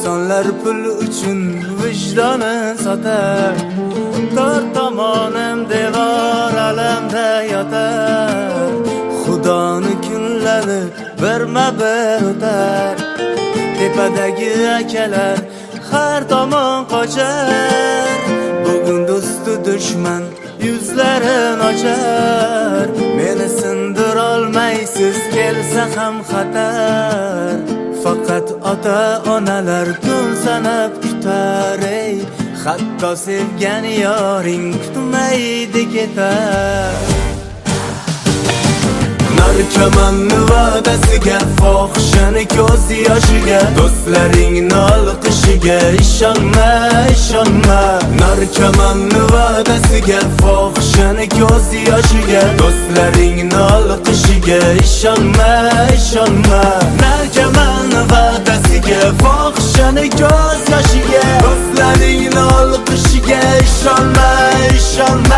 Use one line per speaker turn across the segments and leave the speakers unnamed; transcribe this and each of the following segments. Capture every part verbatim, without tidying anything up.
İnsanlar pul uchun vijdoni sotar, tor tomonim devor alamda yotar. Xudoni kunlari birma bir o'tar, tepadagi akalar har tomon qochar. Bugun do'stu dushman yuzlarin ochar. Meni sindirolmaysiz kelsa ham xatar. Faqat ota-onalar kun sanab kutar, ey hatto sevgan yoring kutmaydi ketar. Narkomanni va'dasiga, fohishani ko'z yoshiga, do'stlaringni olqishiga ishonma, ishonma. Narkomanni va'dasiga, fohishani ko'z yoshiga, do'stlaringni olqishiga ishonma, ishonma. Narkomanni va'dasiga, fohishani ko'z yoshiga, do'stlaringni olqishiga ishonma, ishonma.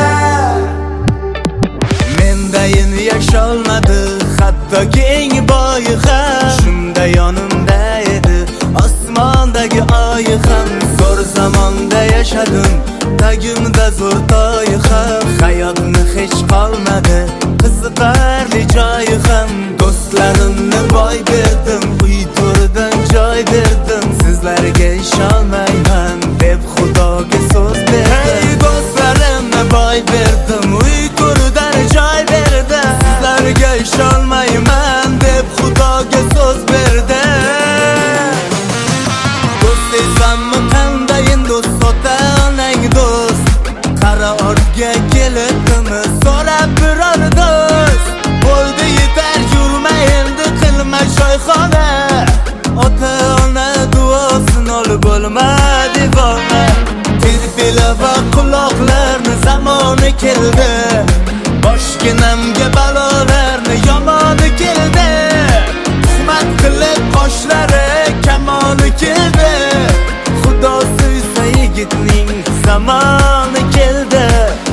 Mendayin yasholmadi hatto keng boyi ham, shunda yonimda edi osmondagi oyi ham. Zo'r zamonda yashadim, tagimda zo'r toyi ham. Hayotni hech qolmadi qiziqarli joyi ham. Do'stlarimni boy berdim, uy to'ridan joy berdim. Sizlarga ishonmayman deb xudoga so'z berdim. Hey do'stlarimni boy berdim, uy to'ridan joy berdim. Sizlarga ishonmayman deb xudoga so'z berdim. Do'st desammi qandayin do'st, ota-onang do'st. Qara ortga kelibdimi so'rab biror do'st. Bo'ldi yetar, yurma endi qilma shoyxona. Ota-ona duosini olib bo'lma devona. Tirpila va quloqlarni zamoni keldi, boshginamga balolarni yomoni keldi. Tuhmat qilib qoshlari kamoni keldi. Xudo suysa yigitning zamoni keldi.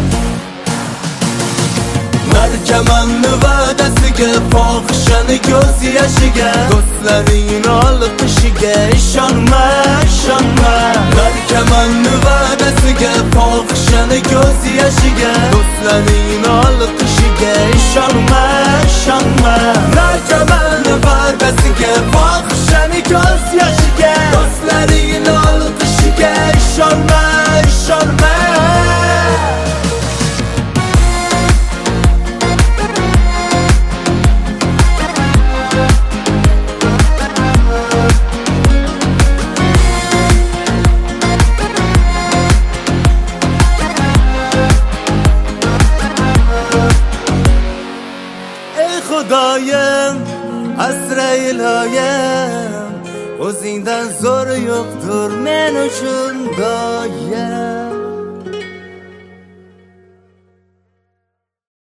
Narkomanni va'dasiga, fohishani ko'z yoshiga, do'stlaringni olqishiga ishonma, ishonma. Narkomanni va'dasiga, fohishani ko'z yoshiga, do'stlaringni olqishiga ishonma, ishonma. Narkomanni va'dasiga, fohishani ko'z yoshiga, do'stlaringni olqishiga ishonma, ishonma. Xudoyim, asra iloyim, o'zingdan zo'r yo'qdir men uchun doyim.